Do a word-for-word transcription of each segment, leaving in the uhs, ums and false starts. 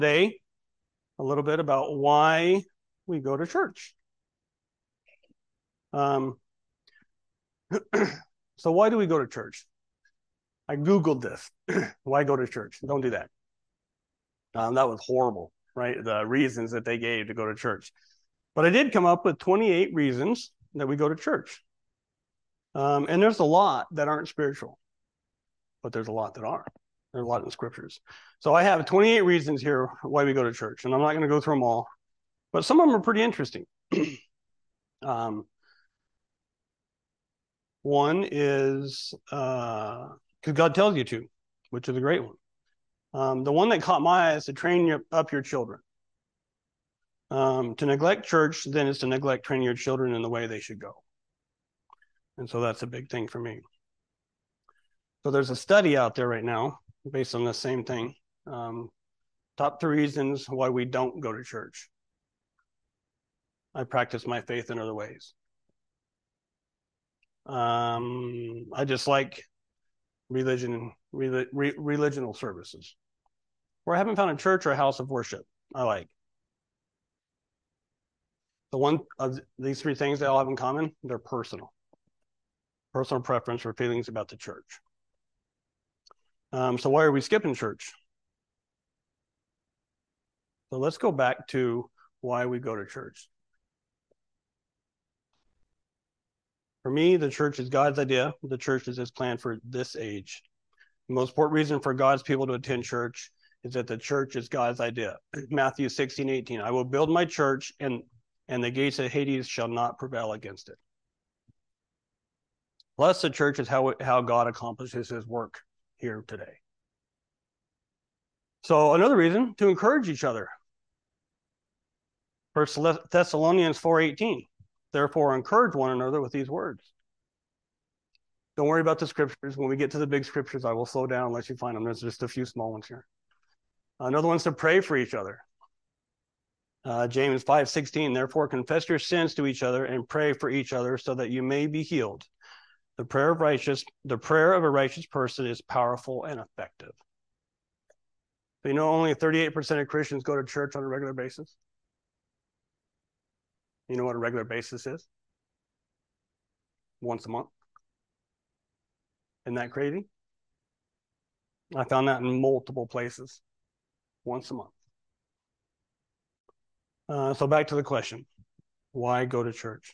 today a little bit about why we go to church. Um, so why do we go to church? I Googled this. Why go to church? Don't do that. Um, that was horrible, right? The reasons that they gave to go to church. But I did come up with twenty-eight reasons that we go to church. Um, and there's a lot that aren't spiritual, but there's a lot that are. There's a lot in the scriptures. So I have twenty-eight reasons here why we go to church, and I'm not going to go through them all, but some of them are pretty interesting. um, one is because uh, God tells you to, which is a great one. Um, the one that caught my eye is to train your, up your children. Um, to neglect church, then is to neglect training your children in the way they should go. And so that's a big thing for me. So there's a study out there right now based on the same thing. Um, top three reasons why we don't go to church. I practice my faith in other ways. Um, I just like religion, re, re, religional services. Where I haven't found a church or a house of worship I like. The one of these three things they all have in common, they're personal. Personal preference or feelings about the church. Um, so why are we skipping church? So let's go back to why we go to church. For me, the church is God's idea. The church is his plan for this age. The most important reason for God's people to attend church is that the church is God's idea. Matthew sixteen, eighteen, I will build my church and, and the gates of Hades shall not prevail against it. Plus, the church is how, how God accomplishes his work here today. So another reason, to encourage each other. First Thessalonians four eighteen, therefore encourage one another with these words. Don't worry about the scriptures. When we get to the big scriptures, I will slow down unless you find them. There's just a few small ones here. Another one's to pray for each other. Uh, James five sixteen, therefore confess your sins to each other and pray for each other so that you may be healed. The prayer of righteous, the prayer of a righteous person is powerful and effective. So you know only thirty-eight percent of Christians go to church on a regular basis? You know what a regular basis is? Once a month. Isn't that crazy? I found that in multiple places. Once a month. Uh, so back to the question. Why go to church?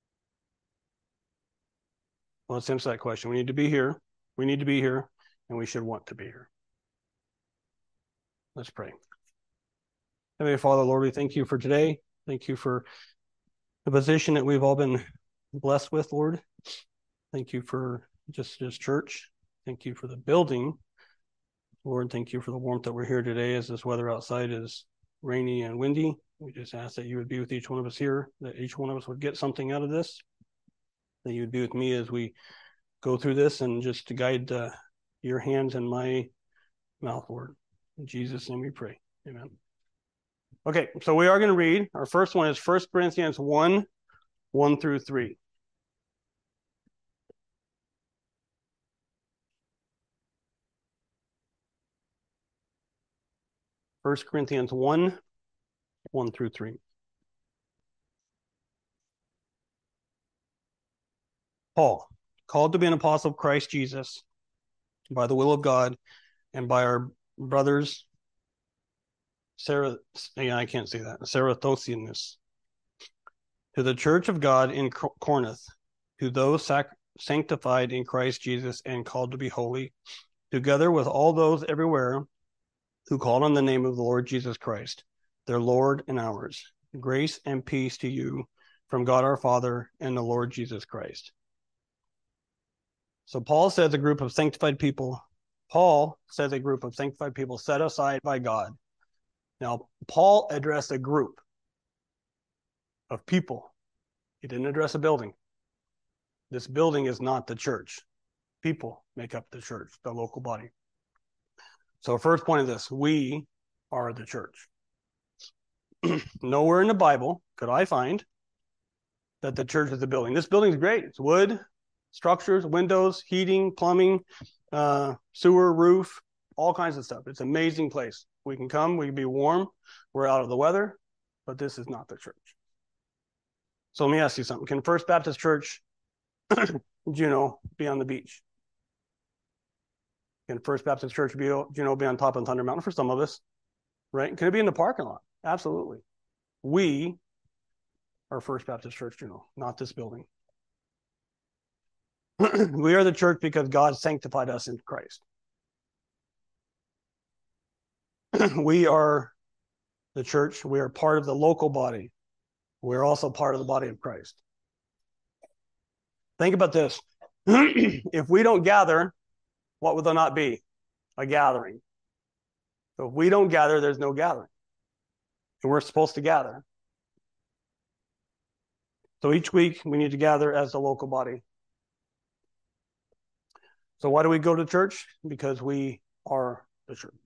Well, let's answer that question. We need to be here. We need to be here, and we should want to be here. Let's pray. Heavenly Father, Lord, we thank you for today. Thank you for the position that we've all been blessed with, Lord. Thank you for just this church. Thank you for the building. Lord, thank you for the warmth that we're here today as this weather outside is rainy and windy. We just ask that you would be with each one of us here, that each one of us would get something out of this, that you would be with me as we go through this and just to guide uh, your hands and my mouth, Lord. In Jesus' name we pray. Amen. Okay, so we are going to read. Our first one is First Corinthians one, one through three. First Corinthians one, one through three. Paul, called to be an apostle of Christ Jesus, by the will of God, and by our brothers, Sarah, yeah, I can't say that, Sarathosianus, to the church of God in Corinth, to those sac- sanctified in Christ Jesus and called to be holy, together with all those everywhere who call on the name of the Lord Jesus Christ, their Lord and ours. Grace and peace to you from God our Father and the Lord Jesus Christ. So Paul says a group of sanctified people, Paul says a group of sanctified people set aside by God. Now, Paul addressed a group of people. He didn't address a building. This building is not the church. People make up the church, the local body. So first point of this, we are the church. Nowhere in the Bible could I find that the church is a building. This building is great. It's wood, structures, windows, heating, plumbing, uh, sewer, roof, all kinds of stuff. It's an amazing place. We can come, we can be warm, we're out of the weather, but this is not the church. So let me ask you something. Can First Baptist Church, Juneau, be on the beach? Can First Baptist Church, be, Juneau, be on top of Thunder Mountain? For some of us, right? Can it be in the parking lot? Absolutely. We are First Baptist Church, Juneau, not this building. We are the church because God sanctified us in Christ. We are the church. We are part of the local body. We're also part of the body of Christ. Think about this. If we don't gather, what would there not be? A gathering. So if we don't gather, there's no gathering. And we're supposed to gather. So each week we need to gather as a local body. So why do we go to church? Because we are the church.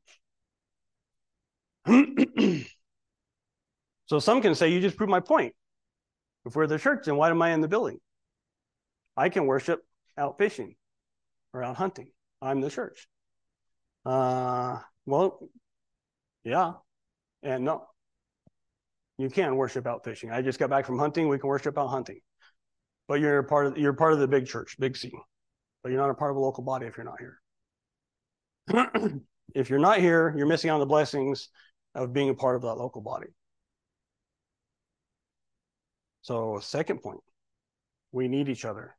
So some can say, you just proved my point. If we're the church, then why am I in the building? I can worship out fishing or out hunting. I'm the church. Uh, well, yeah and no. You can worship out fishing. I just got back from hunting. We can worship out hunting. But you're a part of you're part of the big church, big C. But you're not a part of a local body if you're not here. If you're not here, you're missing out on the blessings of being a part of that local body. So, second point, we need each other.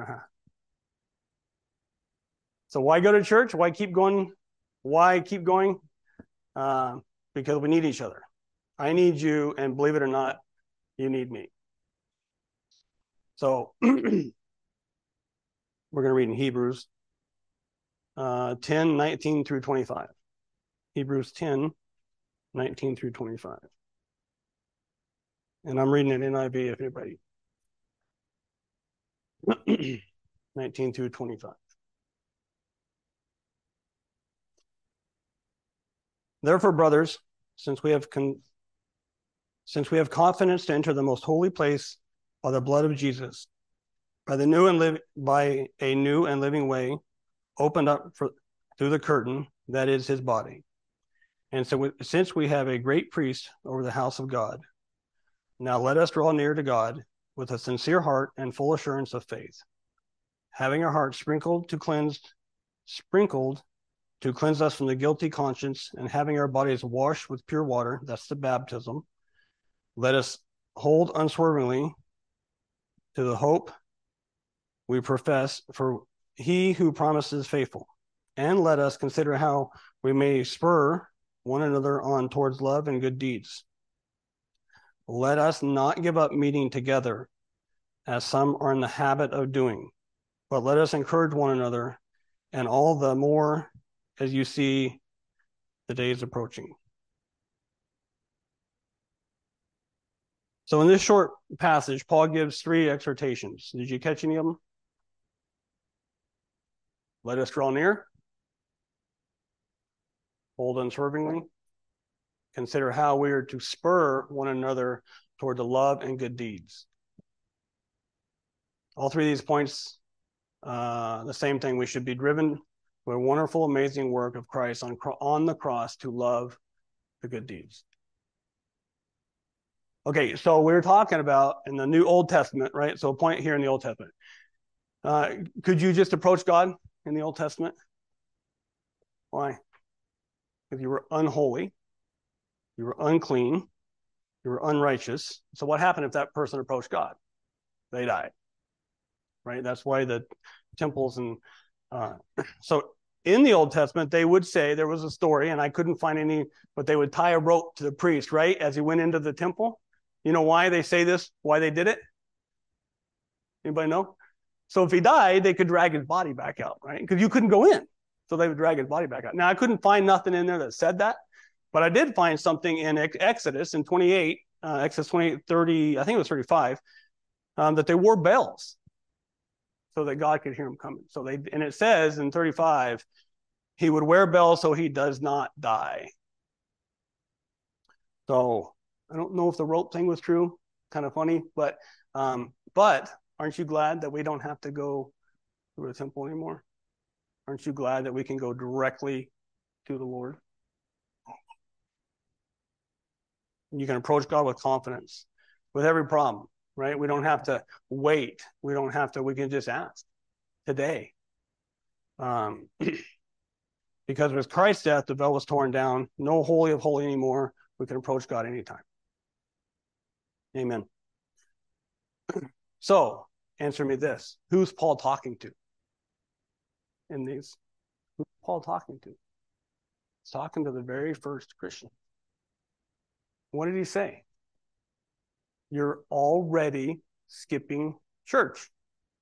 So why go to church? Why keep going? Why keep going? Uh, because we need each other. I need you, and believe it or not, you need me. So we're going to read in Hebrews uh, ten, nineteen through twenty-five. Hebrews ten, nineteen through twenty-five. And I'm reading it in N I V if anybody. nineteen through twenty-five. Therefore, brothers, since we have con- since we have confidence to enter the most holy place by the blood of Jesus, by the new and live by a new and living way opened up for, through the curtain that is his body. And so, we, since we have a great priest over the house of God, now let us draw near to God with a sincere heart and full assurance of faith, having our hearts sprinkled to cleanse, sprinkled to cleanse us from the guilty conscience, and having our bodies washed with pure water, that's the baptism. Let us hold unswervingly to the hope we profess, for he who promises faithful. And let us consider how we may spur one another on towards love and good deeds. Let us not give up meeting together, as some are in the habit of doing, but let us encourage one another, and all the more as you see the days approaching. So in this short passage, Paul gives three exhortations. Did you catch any of them? Let us draw near. Hold unswervingly. Consider how we are to spur one another toward the love and good deeds. All three of these points, uh, the same thing. We should be driven with a wonderful, amazing work of Christ on, on the cross to love the good deeds. Okay, so we're talking about in the New Old Testament, right? So a point here in the Old Testament. Uh, could you just approach God in the Old Testament? Why? Because you were unholy, you were unclean, you were unrighteous. So what happened if that person approached God? They died, right? That's why the temples and uh, so in the Old Testament, they would say there was a story, and I couldn't find any, but they would tie a rope to the priest, right? As he went into the temple. You know why they say this? Why they did it? Anybody know? So if he died, they could drag his body back out, right? Because you couldn't go in. So they would drag his body back out. Now, I couldn't find nothing in there that said that, but I did find something in Exodus in twenty-eight, uh, Exodus twenty-eight, thirty, I think it was thirty-five, um, that they wore bells so that God could hear him coming. So they, and it says in thirty-five, he would wear bells so he does not die. So I don't know if the rope thing was true, kind of funny, but um, but aren't you glad that we don't have to go to the temple anymore? Aren't you glad that we can go directly to the Lord? You can approach God with confidence with every problem, right? We don't have to wait. We don't have to, we can just ask today. Um, because with Christ's death, the veil was torn down. No holy of holy anymore. We can approach God anytime. Amen. So, answer me this. Who's Paul talking to in these? Who's Paul talking to? He's talking to the very first Christian. What did he say? You're already skipping church.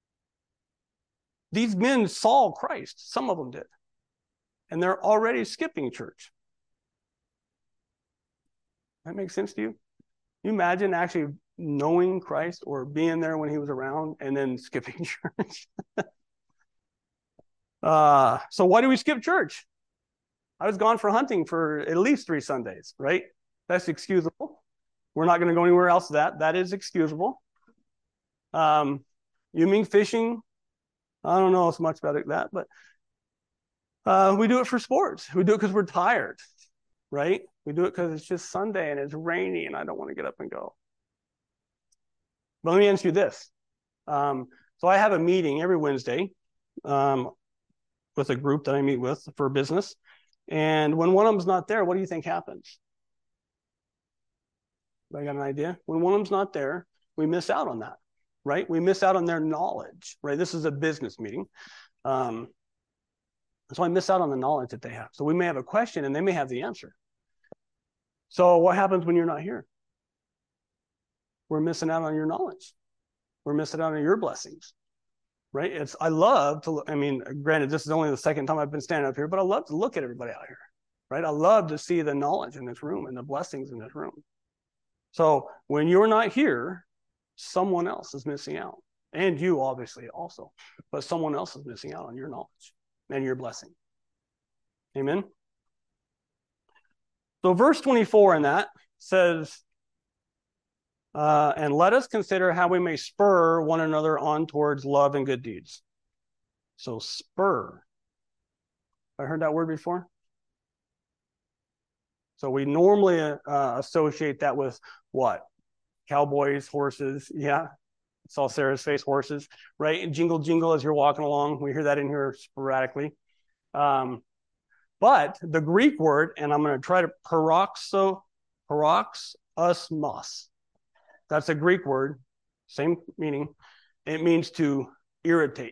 These men saw Christ. Some of them did. And they're already skipping church. That makes sense to you? Can you imagine actually knowing Christ or being there when he was around and then skipping church? uh, so why do we skip church? I was gone for hunting for at least three Sundays, right? That's excusable. We're not going to go anywhere else. That that is excusable. Um, you mean fishing? I don't know as much about it, that, but uh, we do it for sports. We do it because we're tired, right? We do it because it's just Sunday and it's rainy and I don't want to get up and go. But let me ask you this. Um, so I have a meeting every Wednesday um, with a group that I meet with for business. And when one of them's not there, what do you think happens? I got an idea. When one of them's not there, we miss out on that, right? We miss out on their knowledge, right? This is a business meeting. Um, so I miss out on the knowledge that they have. So we may have a question and they may have the answer. So what happens when you're not here? We're missing out on your knowledge. We're missing out on your blessings, right? It's, I love to, I mean, granted, this is only the second time I've been standing up here, but I love to look at everybody out here, right? I love to see the knowledge in this room and the blessings in this room. So when you're not here, someone else is missing out. And you obviously also, but someone else is missing out on your knowledge and your blessing. Amen. So verse twenty-four in that says, uh, and let us consider how we may spur one another on towards love and good deeds. So spur. I heard that word before. So we normally uh, associate that with what? Cowboys, horses. Yeah. Saw Sarah's face, horses, right? And jingle, jingle as you're walking along. We hear that in here sporadically. Um, but the Greek word, and I'm going to try to paroxo, paroxosmos. That's a Greek word, same meaning. It means to irritate.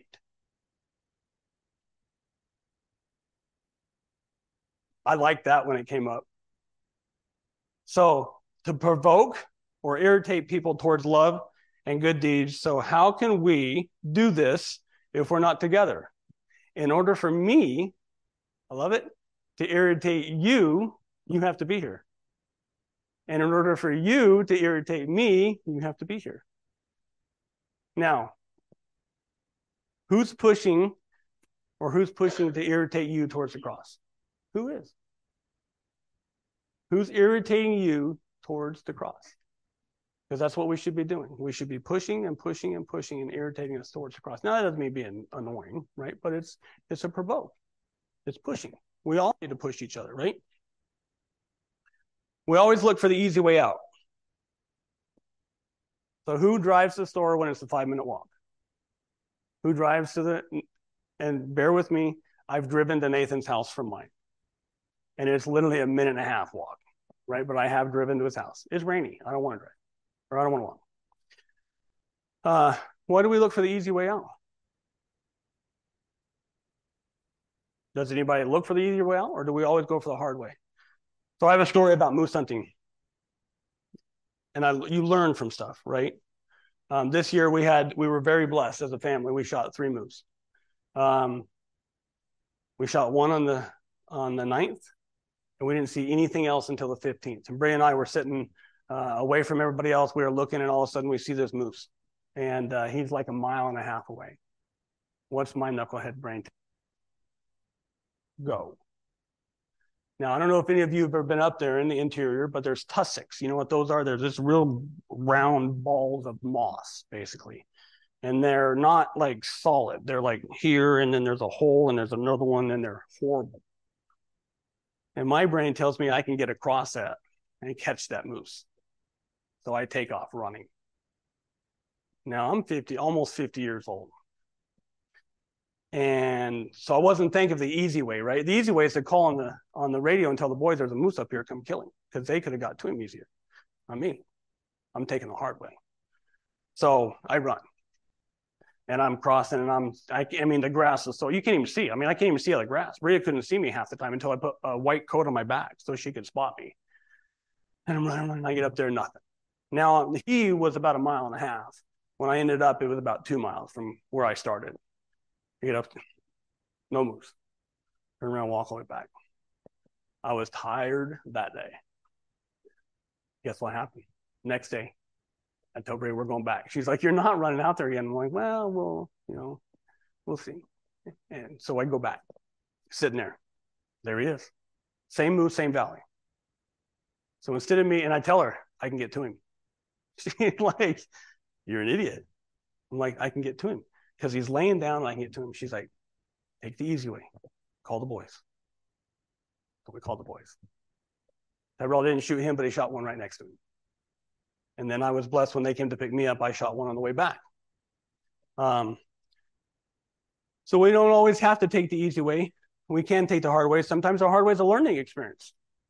I liked that when it came up. So to provoke or irritate people towards love and good deeds. So how can we do this if we're not together? In order for me, I love it, to irritate you, you have to be here. And in order for you to irritate me, you have to be here. Now, who's pushing or who's pushing to irritate you towards the cross? Who is? Who's irritating you towards the cross? Because that's what we should be doing. We should be pushing and pushing and pushing and irritating us towards the cross. Now, that doesn't mean being annoying, right? But it's it's a provoke. It's pushing. We all need to push each other, right? We always look for the easy way out. So who drives to the store when it's a five-minute walk? Who drives to the, and bear with me, I've driven to Nathan's house from mine. And it's literally a minute and a half walk, right? But I have driven to his house. It's rainy. I don't want to drive. Or I don't want to walk. Uh, why do we look for the easy way out? Does anybody look for the easy way out, or do we always go for the hard way? So I have a story about moose hunting. And I, you learn from stuff, right? Um, this year we had, we were very blessed as a family. We shot three moose. Um, we shot one on the, on the ninth, and we didn't see anything else until the fifteenth. And Bray and I were sitting uh, away from everybody else. We were looking, and all of a sudden we see this moose. And uh, he's like a mile and a half away. What's my knucklehead brain? Go. Now, I don't know if any of you have ever been up there in the interior, but there's tussocks. You know what those are? There's this real round balls of moss, basically. And they're not like solid. They're like here, and then there's a hole, and there's another one, and they're horrible. And my brain tells me I can get across that and catch that moose. So I take off running. Now I'm fifty, almost fifty years old. And so I wasn't thinking of the easy way, right? The easy way is to call on the on the radio and tell the boys there's a moose up here, come kill him, because they could have got to him easier. I mean, I'm taking the hard way. So I run. And I'm crossing, and I'm, I, I mean, the grass is so, you can't even see. I mean, I can't even see the grass. Bria couldn't see me half the time until I put a white coat on my back so she could spot me. And I'm running, and I get up there, nothing. Now, he was about a mile and a half. When I ended up, it was about two miles from where I started. I get up, no moves. Turn around, walk all the way back. I was tired that day. Guess what happened? Next day, I told Bria, we're going back. She's like, you're not running out there again. I'm like, well, we'll, you know, we'll see. And so I go back, sitting there. There he is. Same moose, same valley. So instead of me, and I tell her, I can get to him. She's like, you're an idiot. I'm like, I can get to him. Because he's laying down and I can get to him. She's like, take the easy way. Call the boys. So we called the boys. Tyrell didn't shoot him, but he shot one right next to him. And then I was blessed when they came to pick me up, I shot one on the way back. Um, so we don't always have to take the easy way. We can take the hard way. Sometimes the hard way is a learning experience.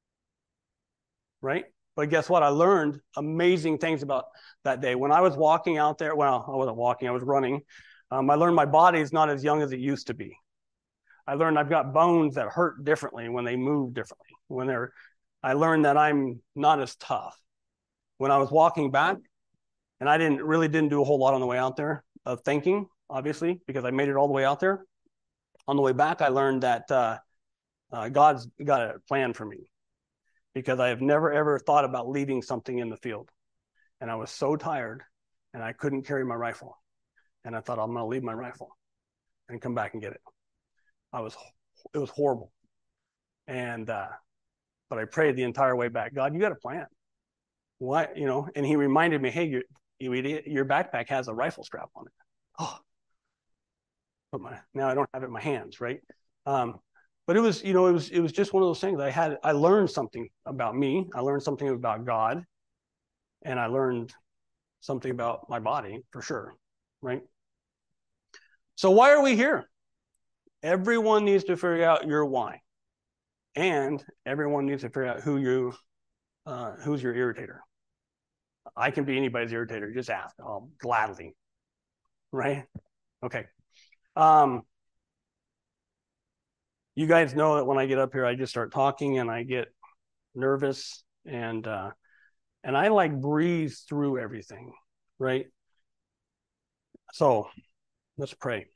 Right? But guess what? I learned amazing things about that day. When I was walking out there, well, I wasn't walking, I was running. Um, I learned my body is not as young as it used to be. I learned I've got bones that hurt differently when they move differently. When they're, I learned that I'm not as tough. When I was walking back, and I didn't really didn't do a whole lot on the way out there of thinking, obviously, because I made it all the way out there. On the way back, I learned that uh, uh, God's got a plan for me, because I have never, ever thought about leaving something in the field. And I was so tired, and I couldn't carry my rifle. And I thought, I'm going to leave my rifle and come back and get it. I was, it was horrible. And, uh, but I prayed the entire way back, God, you got a plan. What, you know, and he reminded me, hey, you, you idiot, your backpack has a rifle strap on it. Oh, but my, now I don't have it in my hands, right? Um, but it was, you know, it was, it was just one of those things. I had, I learned something about me. I learned something about God, and I learned something about my body for sure, right? So why are we here? Everyone needs to figure out your why, and everyone needs to figure out who you, uh, who's your irritator. I can be anybody's irritator. Just ask. I'll gladly, right? Okay. Um, you guys know that when I get up here, I just start talking and I get nervous, and uh, and I like breeze through everything, right? So let's pray.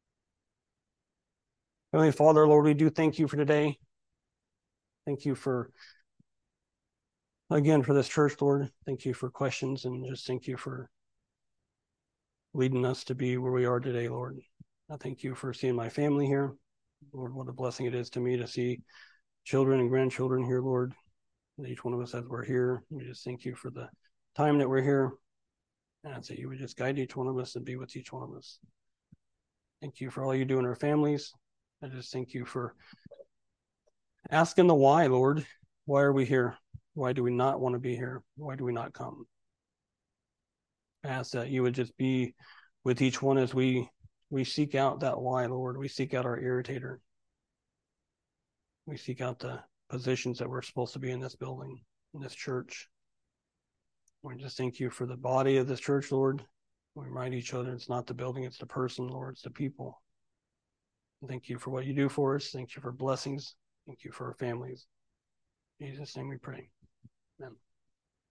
Heavenly Father, Lord, we do thank you for today. Thank you for, again, for this church, Lord. Thank you for questions, and just thank you for leading us to be where we are today, Lord. I thank you for seeing my family here. Lord, what a blessing it is to me to see children and grandchildren here, Lord. Each one of us as we're here. We just thank you for the time that we're here. And I'd say you would just guide each one of us and be with each one of us. Thank you for all you do in our families. I just thank you for asking the why, Lord. Why are we here? Why do we not want to be here? Why do we not come? I ask that you would just be with each one as we we seek out that why, Lord. We seek out our irritator. We seek out the positions that we're supposed to be in this building, in this church. We just thank you for the body of this church, Lord. We remind each other it's not the building, it's the person, Lord. It's the people. Thank you for what you do for us. Thank you for blessings. Thank you for our families. In Jesus' name we pray. Amen.